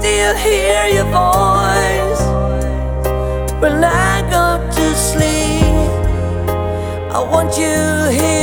still hear your voice when I go to sleep. I want you here